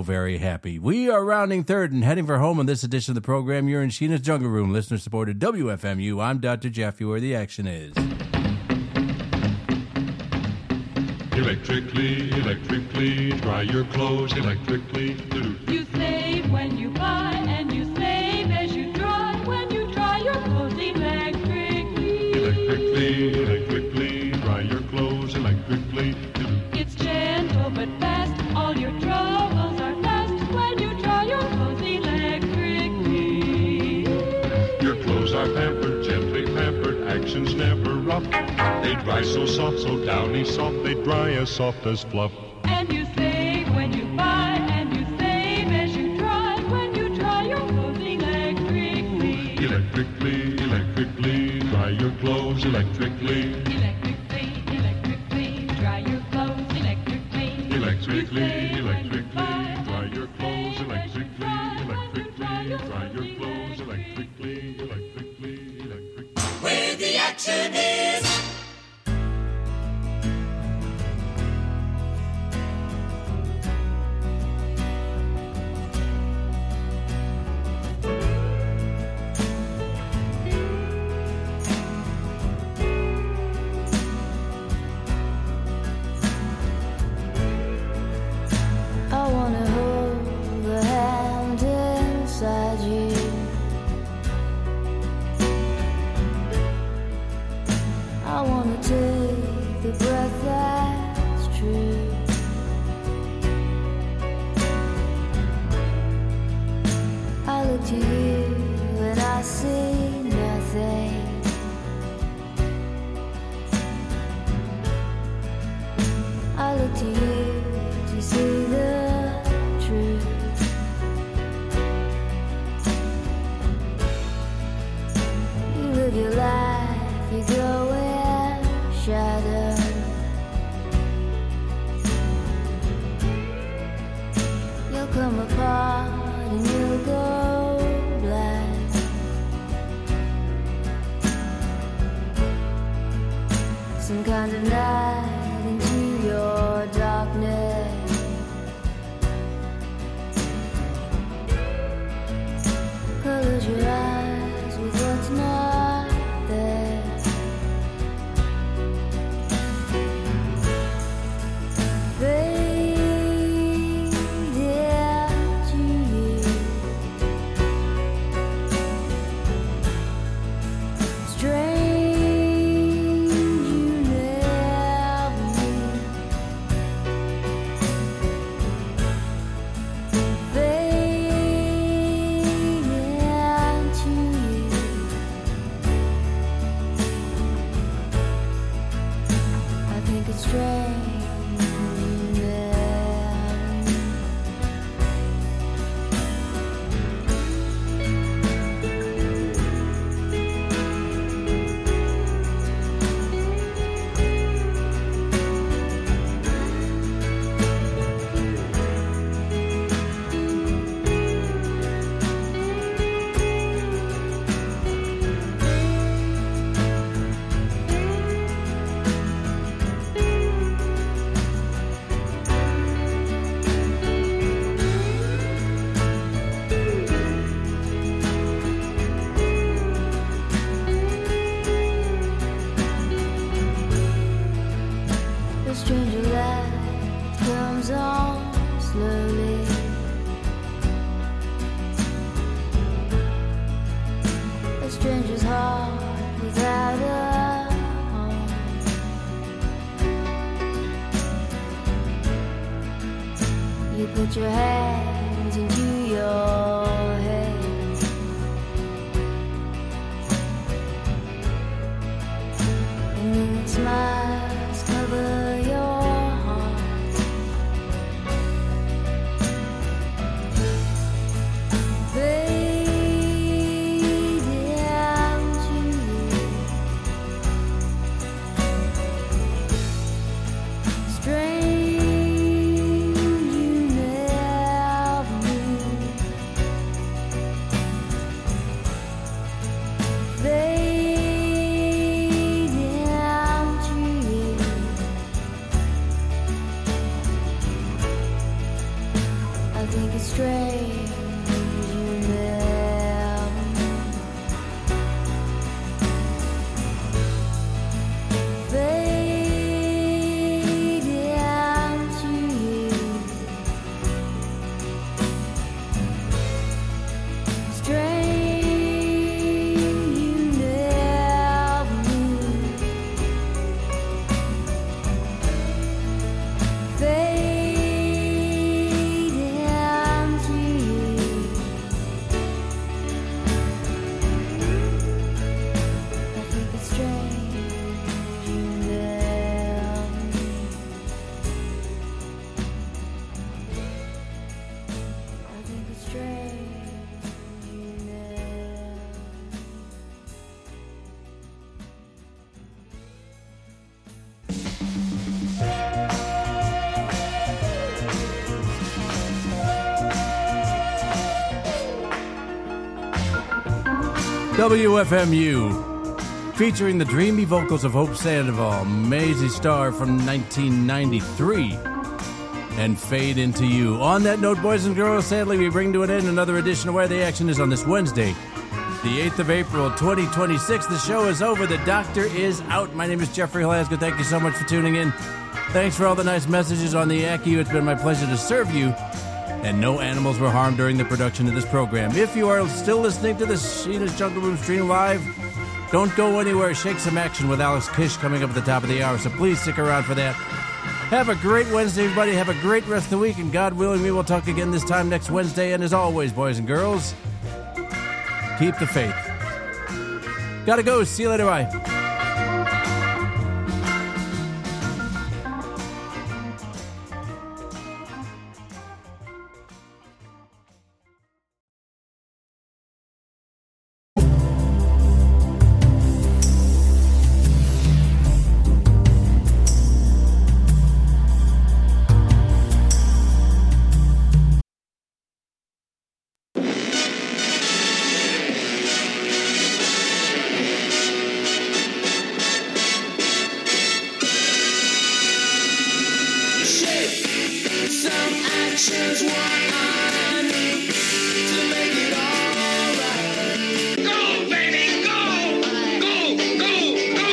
very happy. We are rounding third and heading for home on this edition of the program. You're in Sheena's Jungle Room, listener-supported WFMU. I'm Dr. Jeffy, where the action is. Electrically, dry your clothes electrically. You save when you buy, and you save as you dry when you dry your clothes electrically. Electrically, dry your clothes electrically. It's gentle but fast, all your troubles are past when you dry your clothes electrically. Your clothes are pampered, gently pampered, action's never rough. They dry so soft, so downy soft, they dry as soft as fluff. And you save when you buy, and you save as you dry when you dry your clothes electrically. Electrically, dry your clothes electrically. Electrically, dry your clothes electrically. Electrically, dry your clothes electrically. Electrically, dry your clothes electrically. Where the action is. I wanna hold the hand inside you. I wanna take the breath that's true. I look to you and I see nothing. I look to you to see the truth. You live your life, you go in shadow. You'll come apart and you'll go black. Some kind of night into your darkness. Close your eyes with what's not there. Fade into you. Strange you never knew. stranger's heart without a home. You put your hands into your head, and then smiles cover your heart. think it's strange you never fade down to you. Strange you never knew. Fade down to you. I think it's strange you never knew. I think it's strange you never. WFMU, featuring the dreamy vocals of Hope Sandoval, Maisie Starr from 1993, and Fade Into You. On that note, boys and girls, sadly we bring to an end another edition of Where the Action Is on this Wednesday, the 8th of April, 2026. The show is over. The doctor is out. My name is Jeffrey Glasgow. Thank you so much for tuning in. Thanks for all the nice messages on the ACU. It's been my pleasure to serve you. And no animals were harmed during the production of this program. If you are still listening to the Sheena's Jungle Room stream live, don't go anywhere. Shake Some Action with Alex Kish coming up at the top of the hour, so please stick around for that. Have a great Wednesday, everybody. Have a great rest of the week, and God willing, we will talk again this time next Wednesday. And as always, boys and girls, keep the faith. Gotta go. See you later. Bye. Some actions one to make it all right. Go, baby, go! Go, go, go!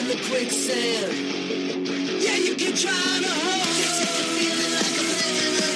Quicksand. Yeah, you can try to hold it. Feeling like I'm living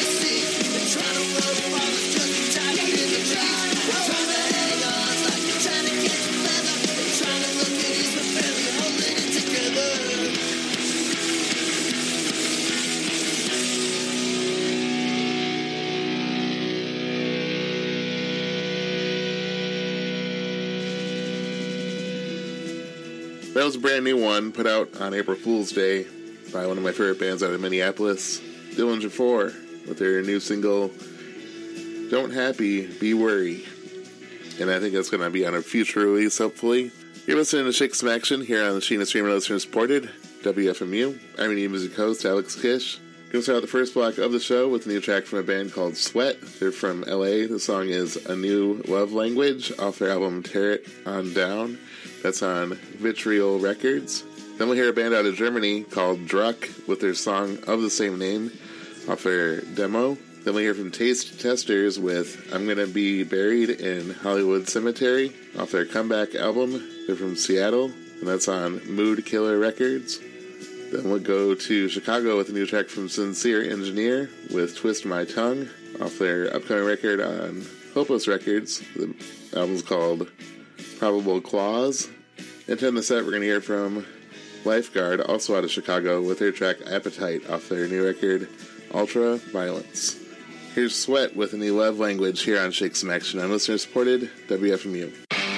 That was a brand new one put out on April Fool's Day by one of my favorite bands out of Minneapolis, Dillinger 4, with their new single, Don't Happy, Be Worry. And I think that's going to be on a future release, hopefully. You're listening to Shake Some Action here on the Sheena Streamer Listener Supported, WFMU. I'm your new music host, Alex Kish. Going to start out the first block of the show with a new track from a band called Sweat. They're from LA. The song is A New Love Language off their album Tear It On Down. That's on Vitriol Records. Then we'll hear a band out of Germany called Druck with their song of the same name off their demo. Then we'll hear from Taste Testers with I'm Gonna Be Buried in Hollywood Cemetery off their comeback album. They're from Seattle, and that's on Mood Killer Records. Then we'll go to Chicago with a new track from Sincere Engineer with Twist My Tongue off their upcoming record on Hopeless Records. The album's called Probable Clause. And to end the set, we're going to hear from Lifeguard, also out of Chicago, with their track Appetite off their new record Ultra Violence. Here's Sweat with A New Love Language here on Shake Some Action on listener supported WFMU.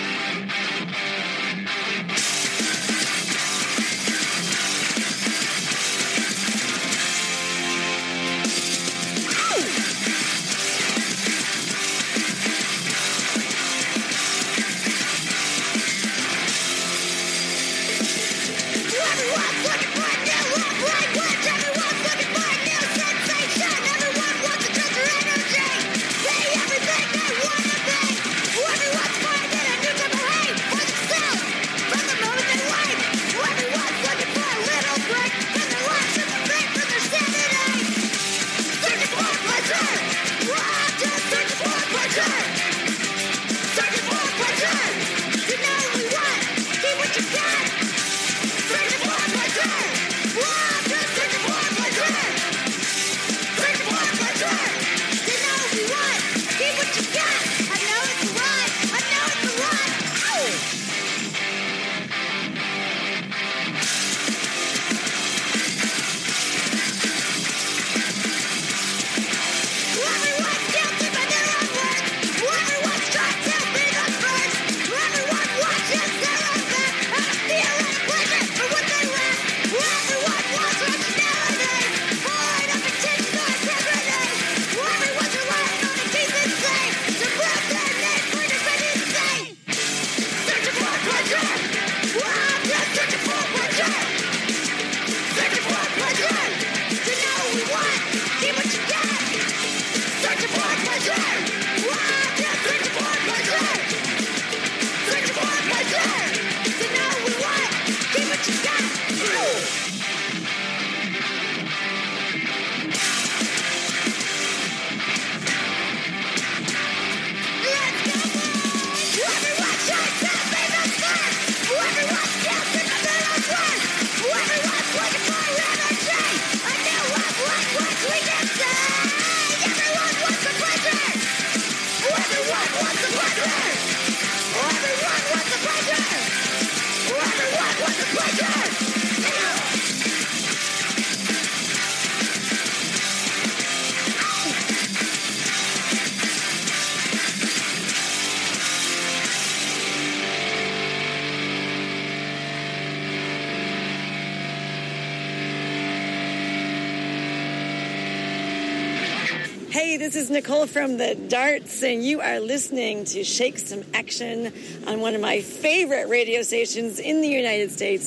Hey, this is Nicole from the Darts, and you are listening to Shake Some Action on one of my favorite radio stations in the United States,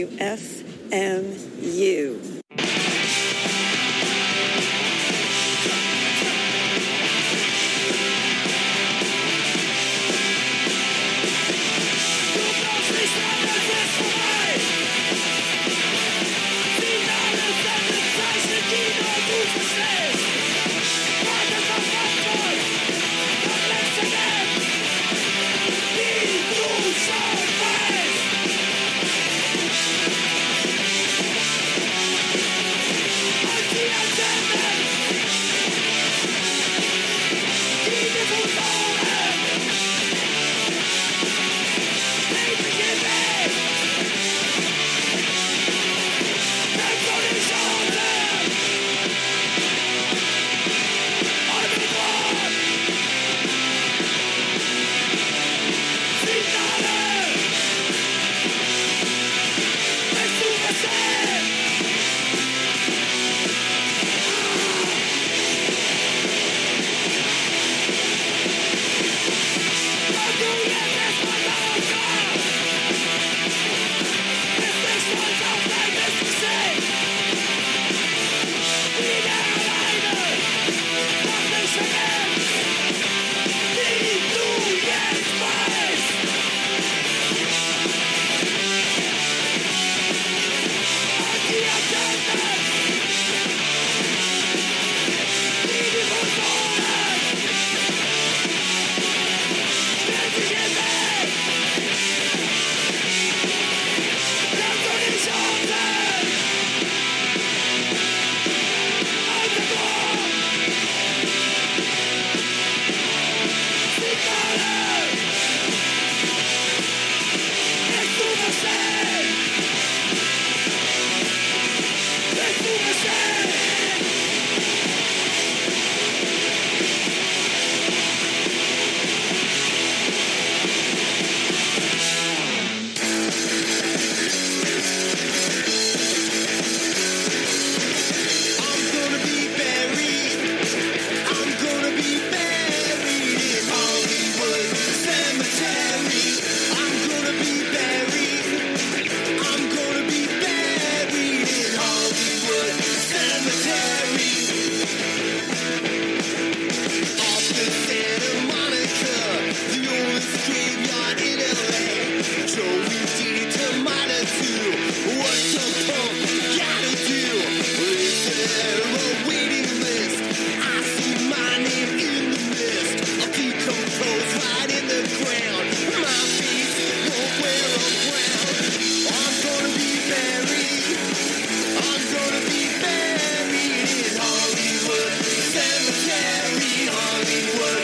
WFMU.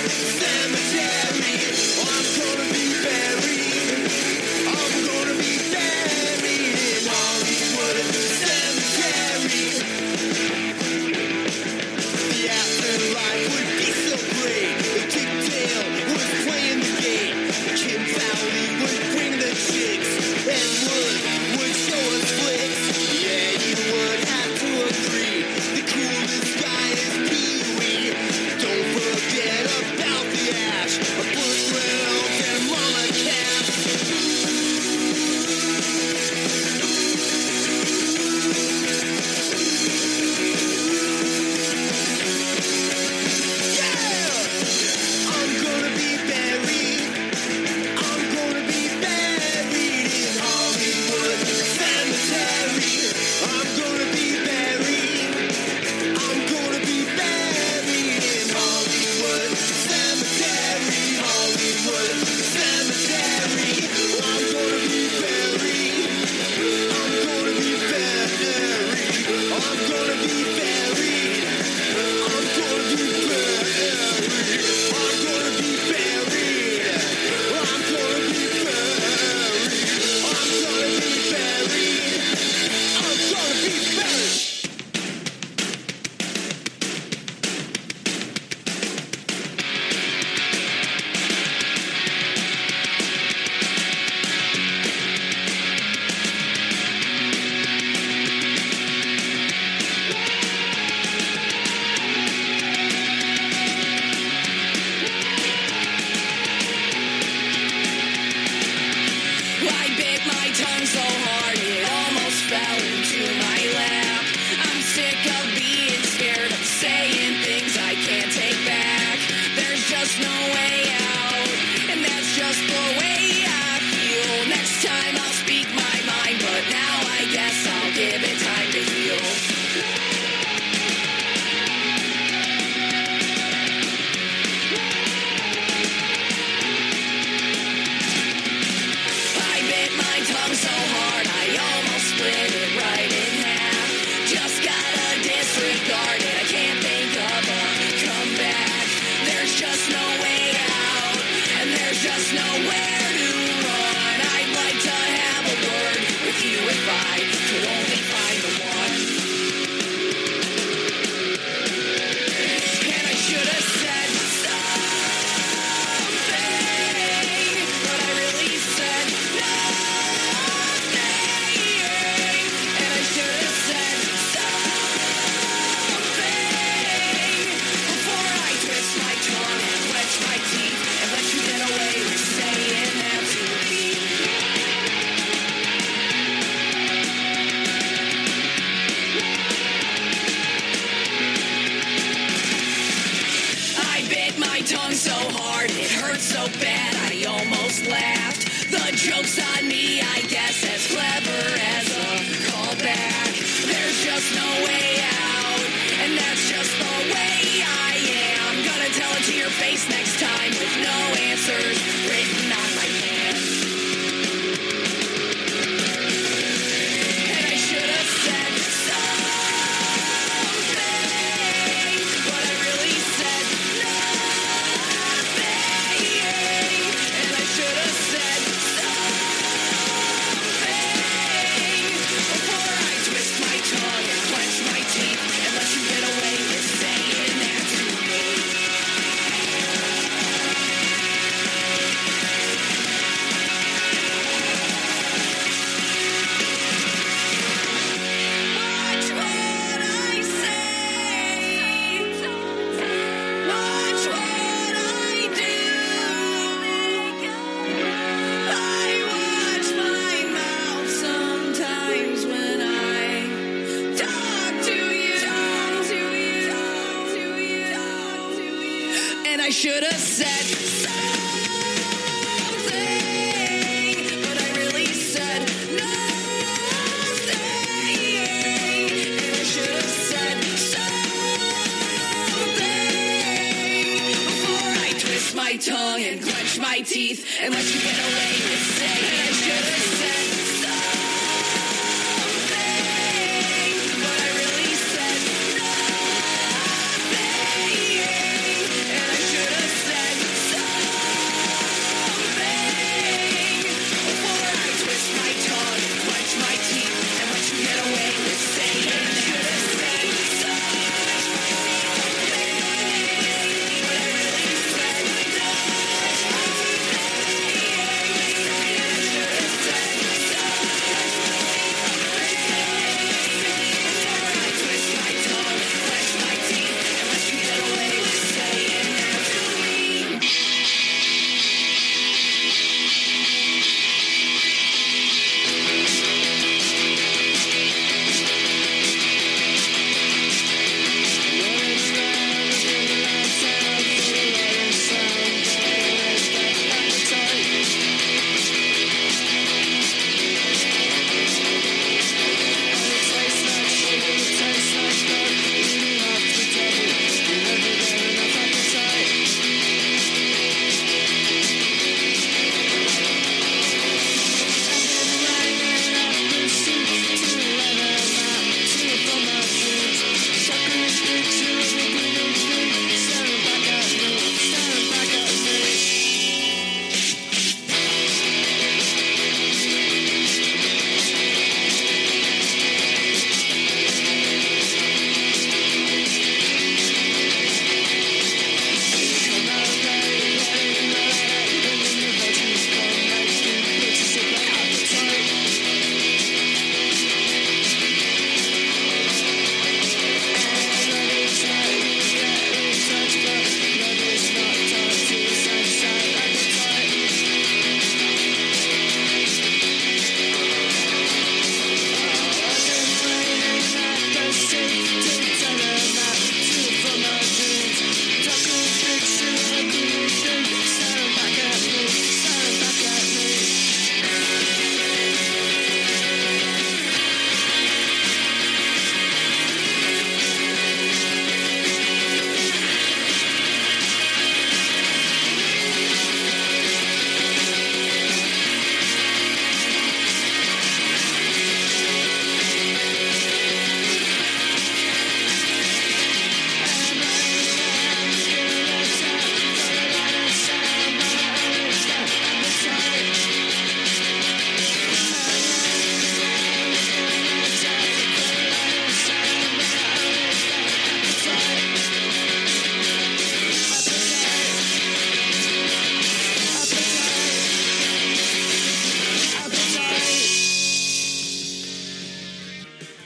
Said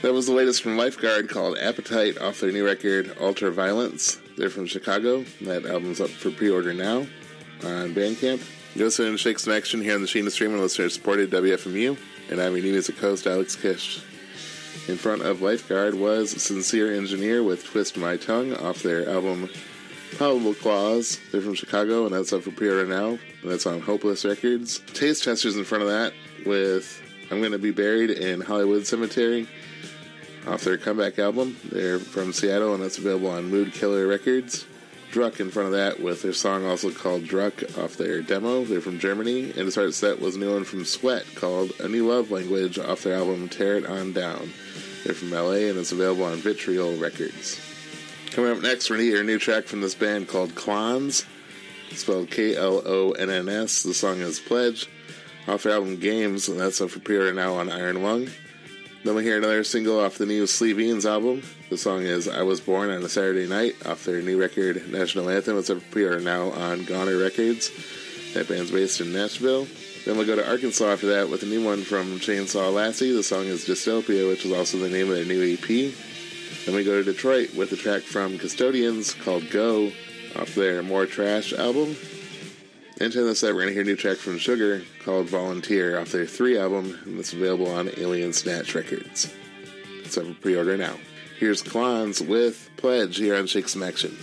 That was the latest from Lifeguard called Appetite off their new record Ultraviolence. They're from Chicago. That album's up for pre-order now on Bandcamp. You listen to Shake Some Action here on the Sheena Stream and listener-supported WFMU. And I'm your new music host, Alex Kish. In front of Lifeguard was Sincere Engineer with Twist My Tongue off their album Palatable Claws. They're from Chicago, and that's up for pre-order now. And that's on Hopeless Records. Taste Testers in front of that with I'm Gonna Be Buried in Hollywood Cemetery off their comeback album. They're from Seattle, and that's available on Mood Killer Records. Druck in front of that with their song also called Druck off their demo. They're from Germany. And to start set was a new one from Sweat called A New Love Language off their album Tear It On Down. They're from LA, and it's available on Vitriol Records. Coming up next, we're going to hear a new track from this band called Klonz, spelled Klonns. The song is Pledge, off their album Games, and that's up for pre-order now on Iron Lung. Then we hear another single off the new Sleeveens album. The song is I Was Born on a Saturday Night, off their new record National Anthem. It's up for pre-order now on Goner Records. That band's based in Nashville. Then we'll go to Arkansas after that with a new one from Chainsaw Lassie. The song is Dystopia, which is also the name of their new EP. Then we go to Detroit with a track from Custodians called Go off their More Trash album. And to the set, we're going to hear a new track from Sugar called Volunteer off their 3 album, and it's available on Alien Snatch Records. It's up for pre-order now. Here's Klonz with Pledge here on Shake Some Action.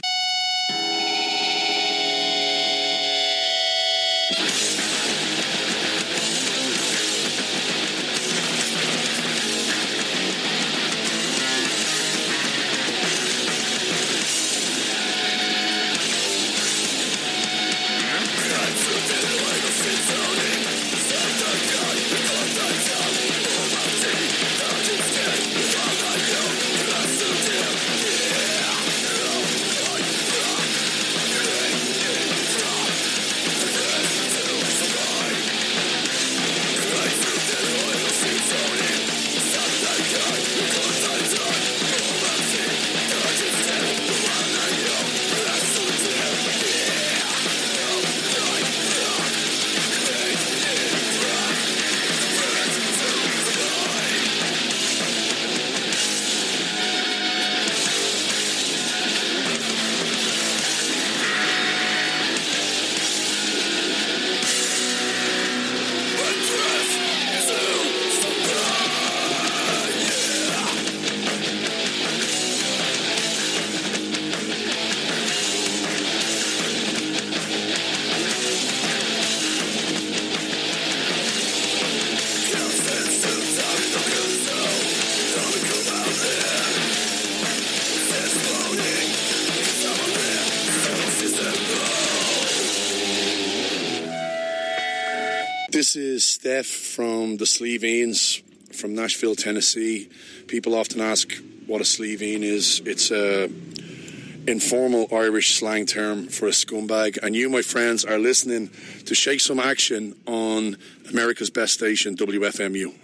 This is Steph from the Sleeveens from Nashville, Tennessee. People often ask what a Sleeveen is. It's a informal Irish slang term for a scumbag. And you, my friends, are listening to Shake Some Action on America's best station, WFMU.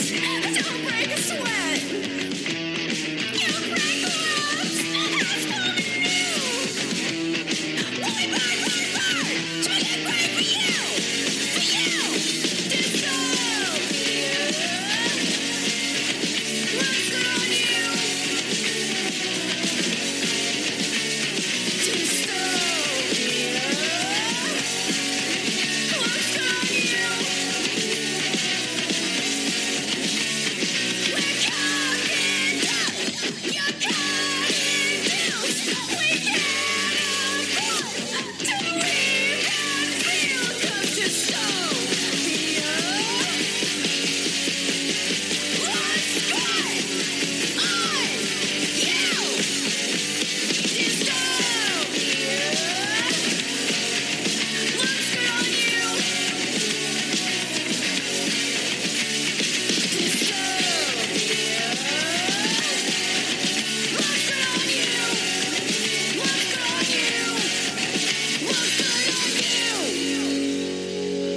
Don't break a sweat. You break the ropes. That's coming new. Boy, burn. Try to break for you. For you. Dystopia. What's good on you? Dystopia. What's good on you? We're cutting up. You're cutting bills. We can't afford to live and feel. 'Cause dystopia. What's good on you? Dystopia. What's good on you? Dystopia. What's good on you? What's good on you? What's good on you?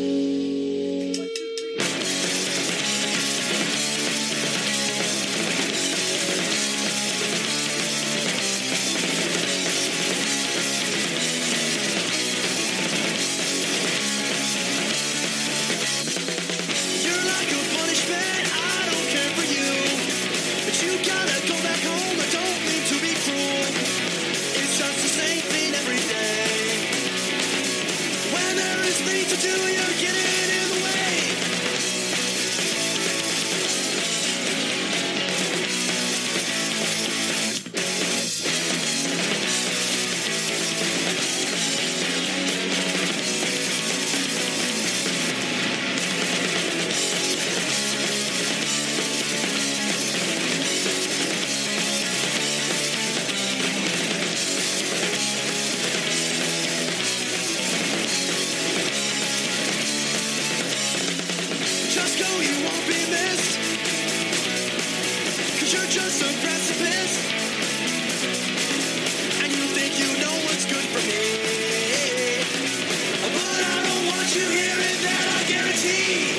You're like a punishment, I don't care for you. But you gotta go back home, I don't mean to be cruel. It's just the same thing every day. When there is things to do, you're getting in the way. Just go, you won't be missed. 'Cause you're just a precipice. And you think you know what's good for me. But I don't want you hearing that, I guarantee.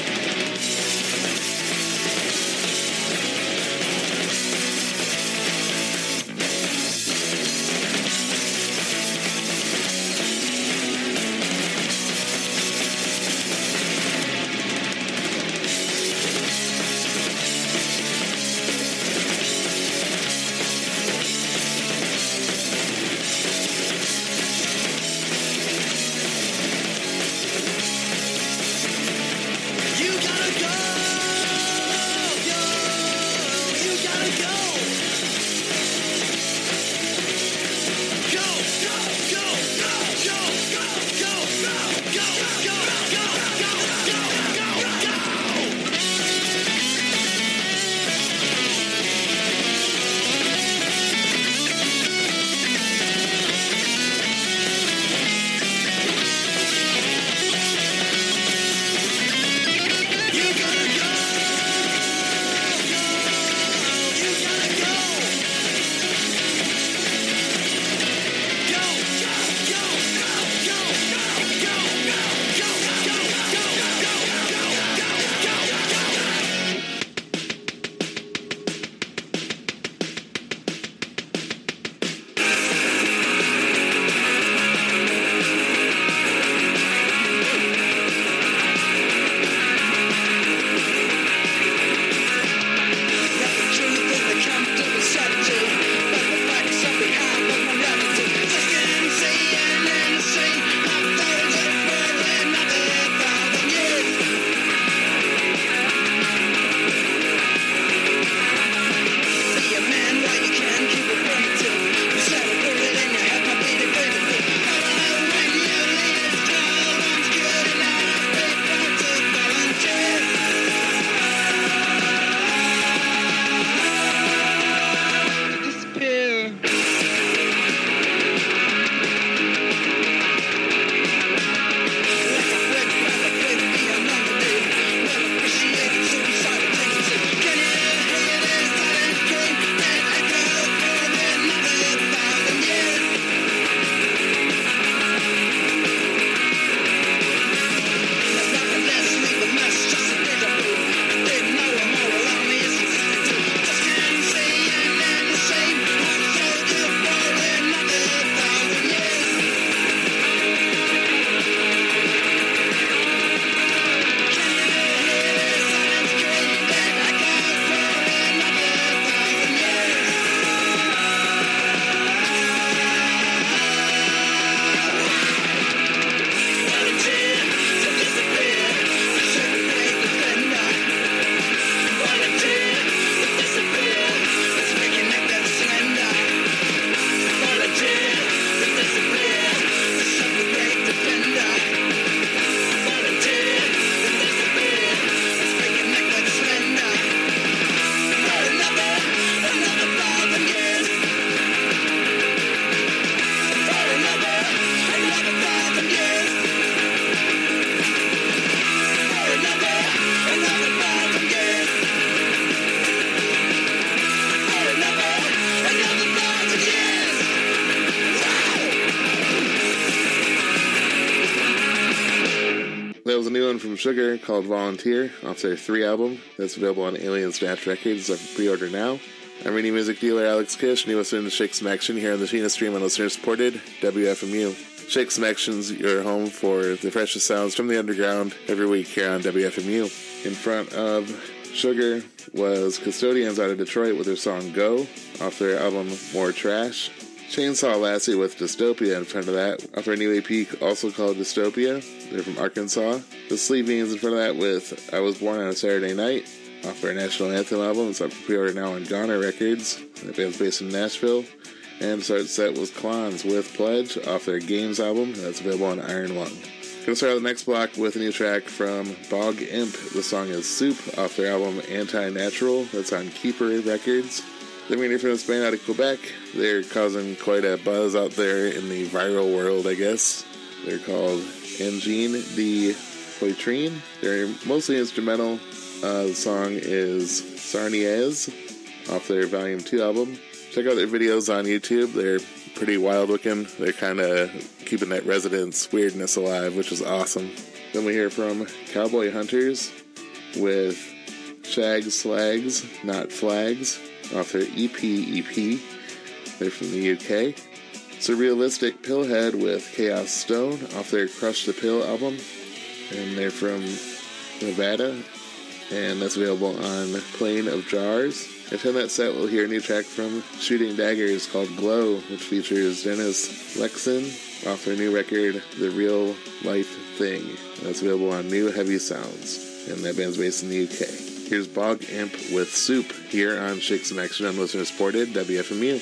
from Sugar called Volunteer off their 3 album. That's available on Alien Snatch Records. I can pre-order now. I'm indie music dealer Alex Kish, and you're listening to Shake Some Action here on the Sheena Stream on listener-supported WFMU. Shake Some Action's your home for the freshest sounds from the underground every week here on WFMU. In front of Sugar was Custodians out of Detroit with their song Go off their album More Trash. Chainsaw Lassie with Dystopia in front of that off their new EP also called Dystopia. They're from Arkansas. The Sleevings in front of that with I Was Born on a Saturday Night off their National Anthem album. It's up for pre-order now on Goner Records. That band's based in Nashville. And the start set was Klons with Pledge off their Games album. That's available on Iron Lung. Gonna start out the next block with a new track from Bog Imp. The song is Soup off their album Anti-Natural. That's on Keeper Records. Then we're going to hear from this band out of Quebec. They're causing quite a buzz out there in the viral world, I guess. They're called Engine de Poitrine. They're mostly instrumental. The song is Sarniez off their Volume 2 album. Check out their videos on YouTube. They're pretty wild looking. They're kind of keeping that Residence weirdness alive, which is awesome. Then we hear from Cowboy Hunters with Shags Slags, Not Flags off their EP. They're from the UK. Surrealistic Pillhead with Chaos Stone off their Crush the Pill album. And they're from Nevada. And that's available on Plane of Jars. And from that set, we'll hear a new track from Shooting Daggers called Glow, which features Dennis Lexon off their new record, The Real Life Thing. And that's available on New Heavy Sounds. And that band's based in the UK. Here's Bog Imp with Soup here on Shake Some Action on listener supported WFMU.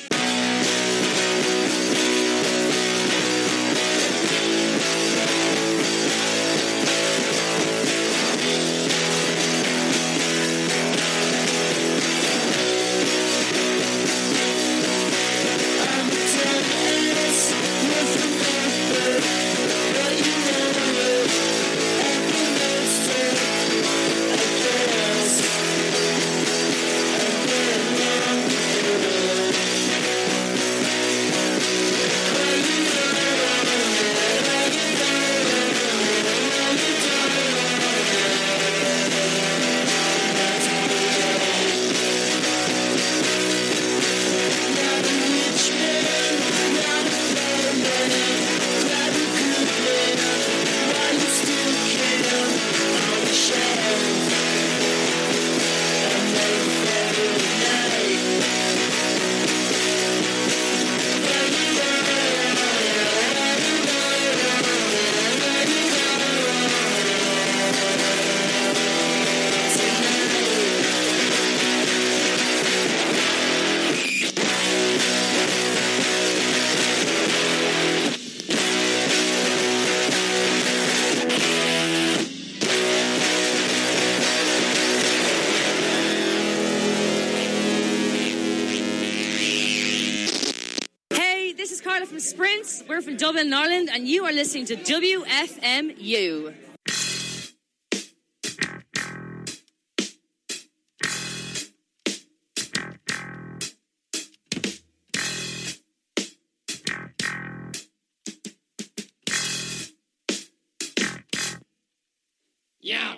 Sprints. We're from Dublin, Ireland, and you are listening to WFMU. Yeah.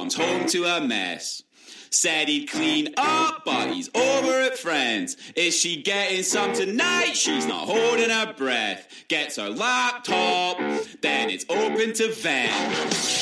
comes home to a mess. Said he'd clean up, but he's over at friends. Is she getting some tonight? She's not holding her breath. Gets her laptop, then it's open to vent.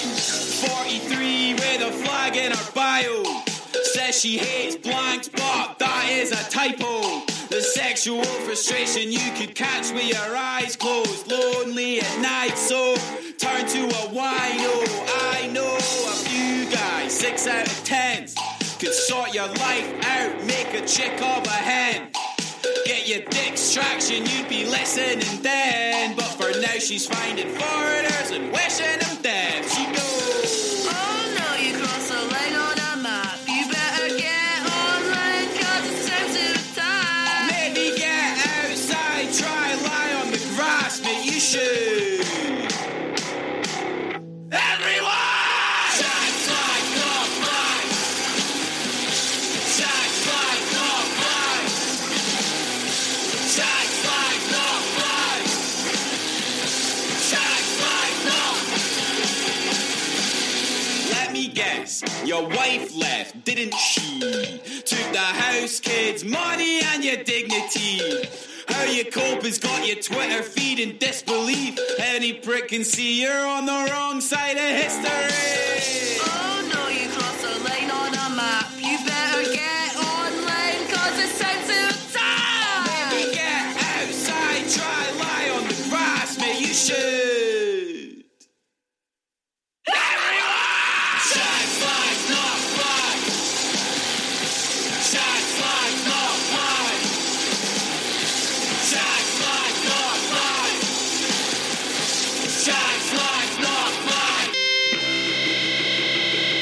43 with a flag in her bio. Says she hates blanks, but that is a typo. The sexual frustration you could catch with your eyes closed. Lonely at night, so turn to a wino. I know a few guys, 6 out of 10 could sort your life out, make a chick of a hen. Get your dick's traction, you'd be listening then. But for now she's finding foreigners and wishing them dead. She goes, Oh no, you cross a line on a map. You better get online, cause it's time to attack. maybe get outside, try lie on the grass, mate, you should. Everyone! Jack Flag, not flag. Jack Flag, not flag. Jack Flag, not flag. Jack Flag, not. Let me guess, your wife left, didn't she? Took the house, kids, money and your dignity. How you cope has got your Twitter feed in disbelief. Any prick can see you're on the wrong side of history. Oh no, you cross a line on a map. You better get online, cause it's time to attack. Maybe get outside, try lie on the grass, mate, you should. Everyone! Jack Flag, not flag. Jack Flag, not flag. Jack Flag, not flag. Jack Flag, not flag.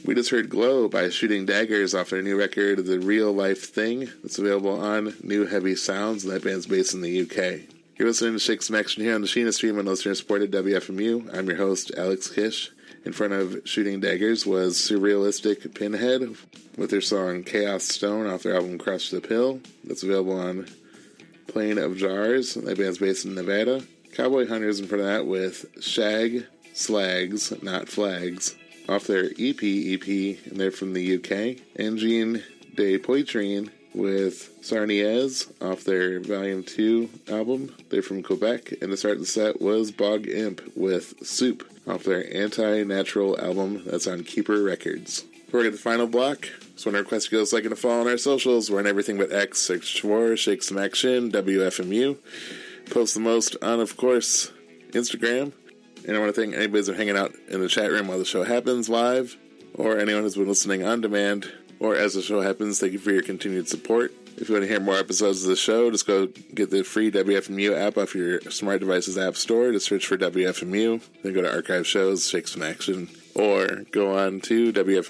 We just heard Glow by Shooting Daggers off their new record, The Real Life Thing. It's available on New Heavy Sounds, and that band's based in the UK. You're listening to Shake Some Action here on the Sheena Stream on listener-supported WFMU. I'm your host, Alex Kish. In front of Shooting Daggers was Surrealistic Pinhead with their song Chaos Stone off their album Crush the Pill. That's available on Plain of Jars. That band's based in Nevada. Cowboy Hunters in front of that with Shag Slags, Not Flags, off their EP, and they're from the UK. Engine de Poitrine with Sarniez off their Volume 2 album. They're from Quebec. And to start the set was Bog Imp with Soup off their Anti-Natural album that's on Keeper Records. Before we get the final block, just want to request you guys like and to follow on our socials. We're on everything but X, search for Shake Some Action, WFMU. Post the most on, of course, Instagram. And I want to thank anybody who's been hanging out in the chat room while the show happens live, or anyone who's been listening on demand, or as the show happens. Thank you for your continued support. If you want to hear more episodes of the show, just go get the free WFMU app off your smart device's app store. Just search for WFMU. Then go to Archive Shows, Shake Some Action, or go on to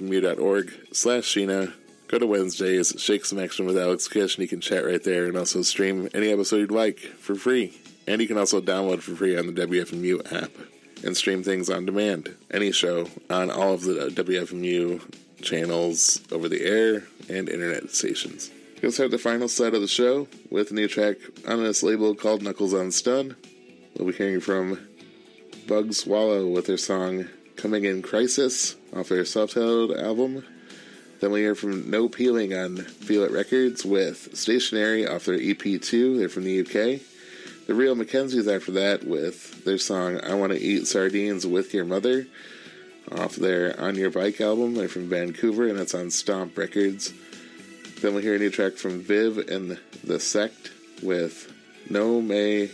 WFMU.org/Sheena. Go to Wednesdays, Shake Some Action with Alex Kish, and you can chat right there and also stream any episode you'd like for free. And you can also download for free on the WFMU app and stream things on demand. Any show on all of the WFMU channels over the air and internet stations. We also have the final set of the show with a new track on this label called Knuckles on Stun. We'll be hearing from Bug Swallow with their song Coming in Crisis off their self-titled album. Then we hear from No Peeling on Feel It Records with Stationary off their EP2. They're from the UK. The Real Mackenzies after that with their song I Want to Eat Sardines with Your Mother off their On Your Bike album. They're from Vancouver, and that's on Stomp Records. Then we'll hear a new track from Viv and The Sect with No Me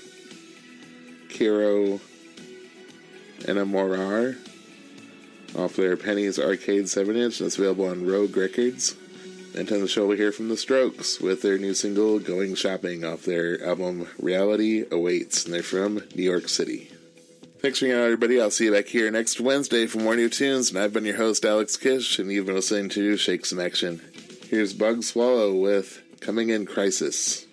Kiro Enamorar off their Penny's Arcade 7-inch, and it's available on Rogue Records. And on the show we'll hear from The Strokes with their new single Going Shopping off their album Reality Awaits, and they're from New York City. Thanks for hanging out, everybody. I'll see you back here next Wednesday for more new tunes, and I've been your host, Alex Kish, and you've been listening to Shake Some Action. Here's Bug Swallow with Coming in Crisis.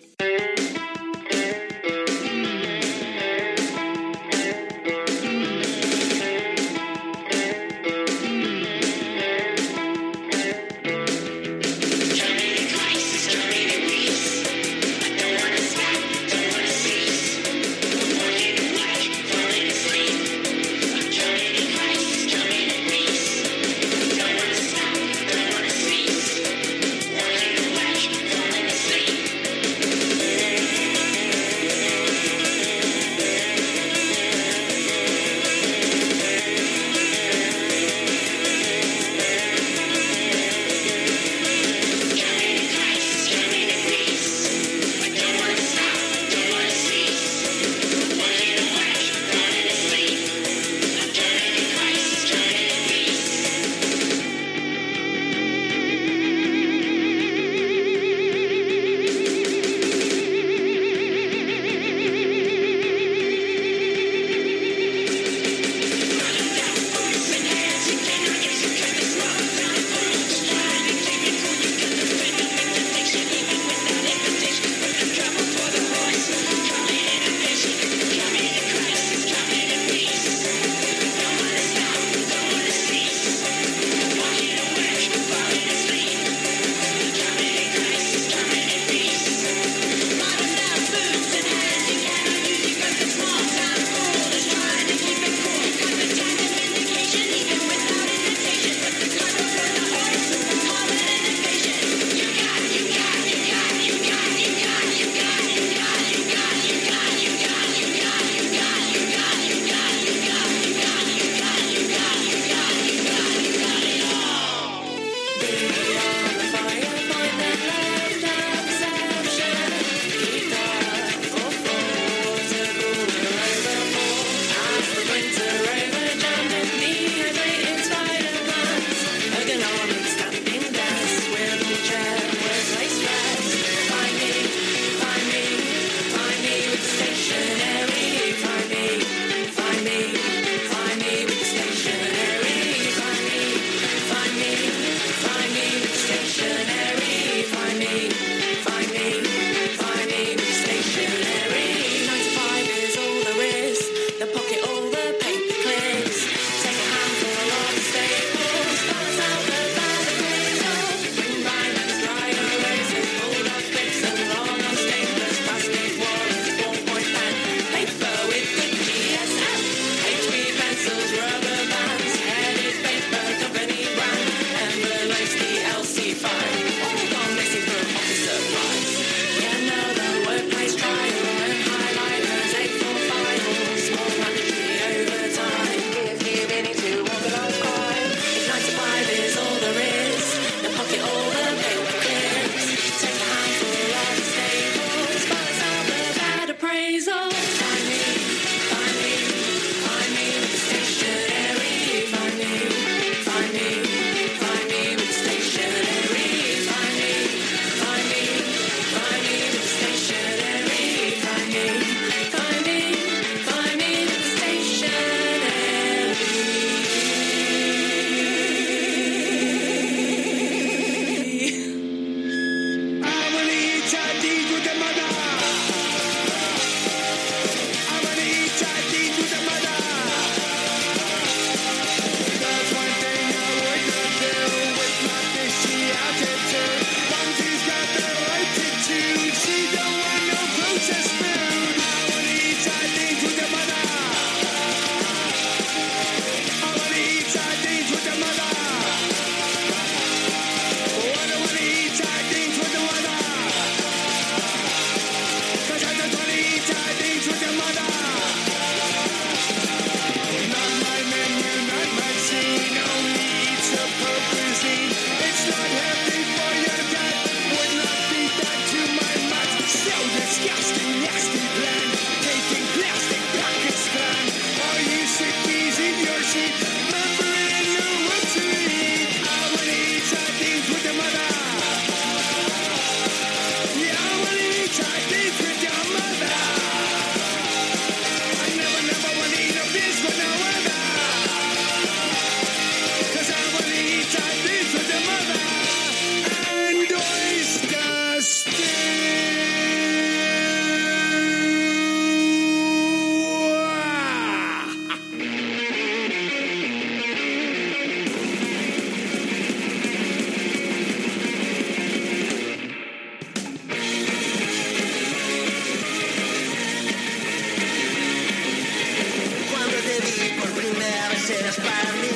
serás para mí.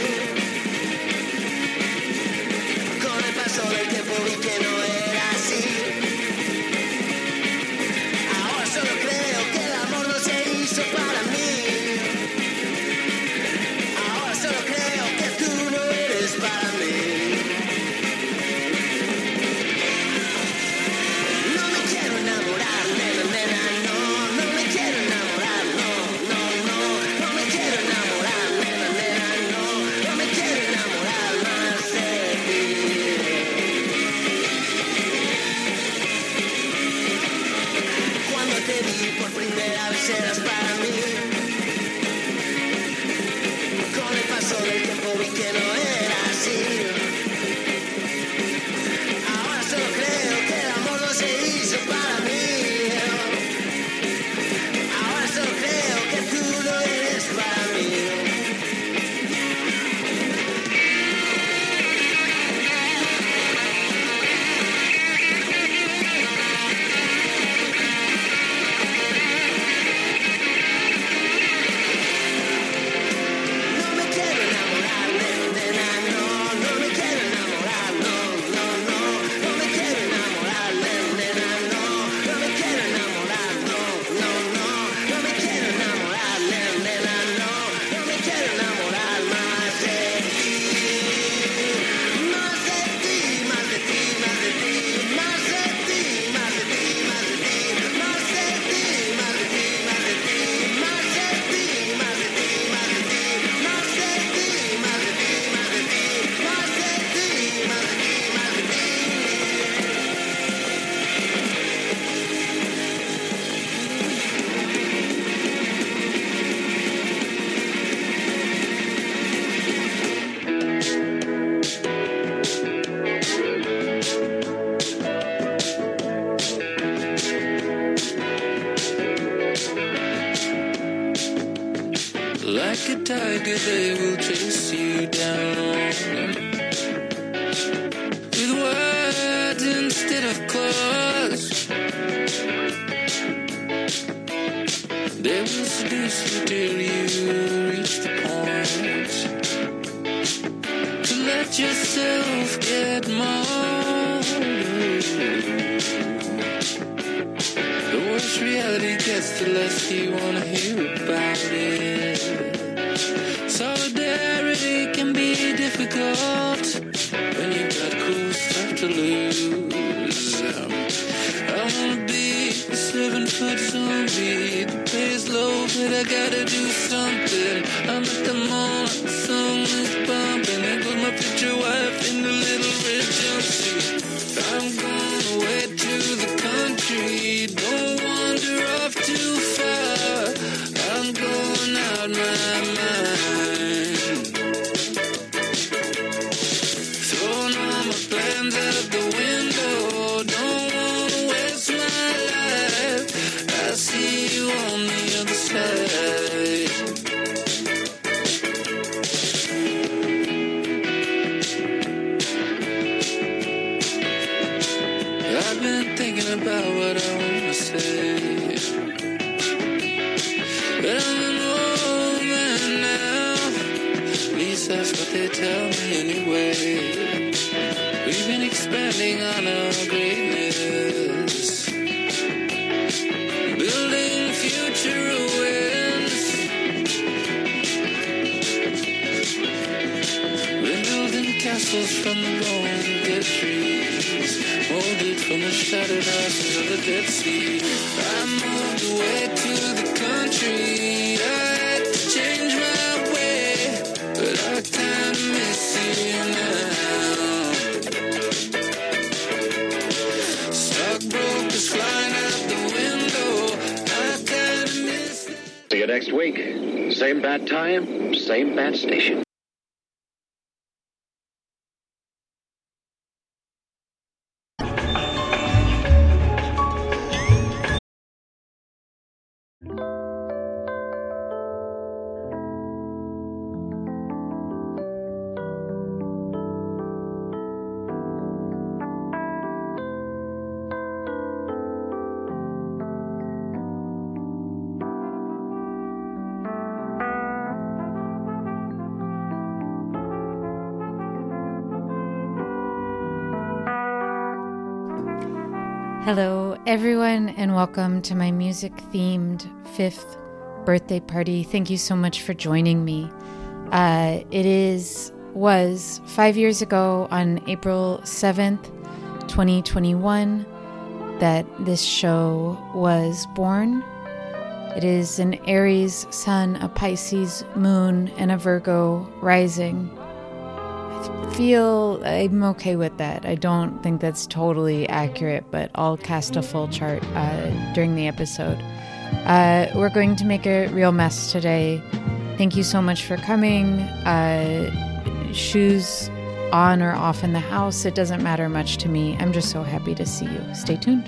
Con el paso del tiempo vi que no era así. Ahora solo creo que el amor no se hizo para mí. Ahora solo creo que tú no eres para mí. No me quiero enamorar, nena, nena, no. No me quiero enamorar, no, no, no. No me quiero enamorar, nena, nena, no. No me quiero enamorar más de ti. Cuando te vi por primera vez eras para mí. Con el paso del tiempo vi que no era así. Ahora solo creo que el amor no se hizo para mí. Ahora solo creo que tú no eres para mí. No me quiero enamorar, nena, nena, no. No me quiero enamorar, no, no, no. No me quiero enamorar, nena, nena, no. No me quiero enamorar, no, no, no. No me quiero enamorar, nena, nena, no. No me quiero enamorar más de ti. Más de ti, más de ti, más de ti. Más de ti, más de ti, más de ti. Más de ti, más de ti, más de ti. Más de ti, más de ti, más de ti. Más de ti, más de ti, más de ti. Más de ti, más de ti, más de ti. Like a tiger, they will chase you down with words instead of claws. They will seduce you till you reach the point to let yourself get mauled. The worse reality gets, the less you wanna hear about it. Solidarity can be difficult when you've got cool stuff to lose. I wanna be a 7-foot zombie. The pay is low, but I gotta do something. I'm at the mall, the song is bumping. There goes my future wife in the little red jumpsuit. I'm going away to the country. Don't wander off too far. I'm going out my mind. Throwing all my plans out the window. Don't wanna waste my life. I see you on the other side. I've been thinking about what I wanna say, but I'm an old man now. At least that's what they tell me anyway. We've been expanding on our greatness, building future ruins. We're building castles from the bones of dead trees, molded from the shattered ashes of the Dead Sea. I moved away to the country. I had to change my way, but I kinda miss you now. Stockbrokers flying out the window. I kinda miss them. See you next week. Same bad time, same bad station. Hello, everyone, and welcome to my music-themed 5th birthday party. Thank you so much for joining me. It was 5 years ago on April 7th, 2021, that this show was born. It is an Aries sun, a Pisces moon, and a Virgo rising. I feel I'm okay with that. I don't think that's totally accurate, but I'll cast a full chart during the episode. We're going to make a real mess today. Thank you so much for coming. Shoes on or off in the house, it doesn't matter much to me. I'm just so happy to see you. Stay tuned.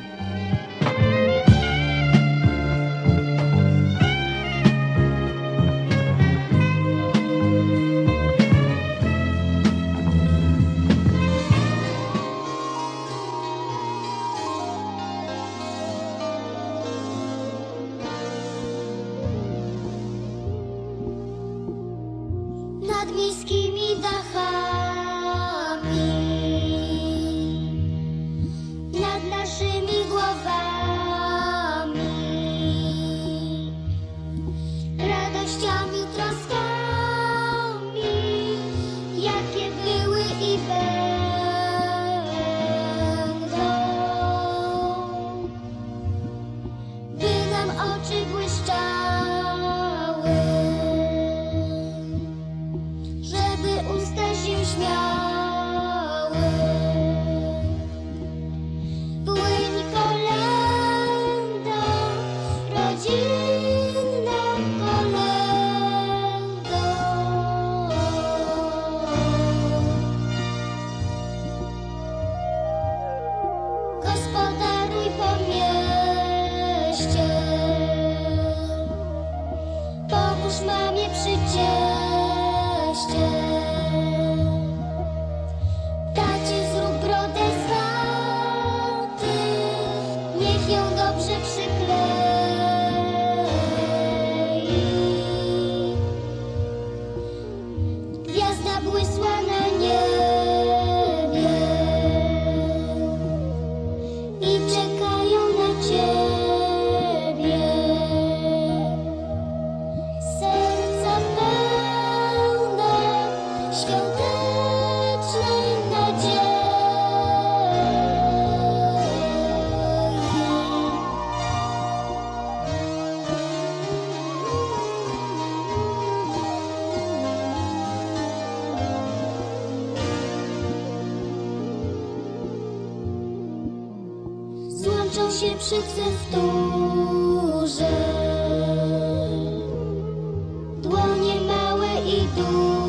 Nad miejskimi dachami, nad naszymi głowami, radościami, troskami, jakie były i będą, by nam oczy błyszczały, żeby usta się śmiały. Płyń kolęda, rodzinna kolęda. Gospodaruj po mieście, pomóż mamie przy cieście. Tacie zrób brodę z waty, niech ją dobrze przyklei. Gwiazda błysła na niebie i czekają na ciebie. Serca pełne świątecznej nadziei. Złączą się przy cywturze dłonie małe i duże.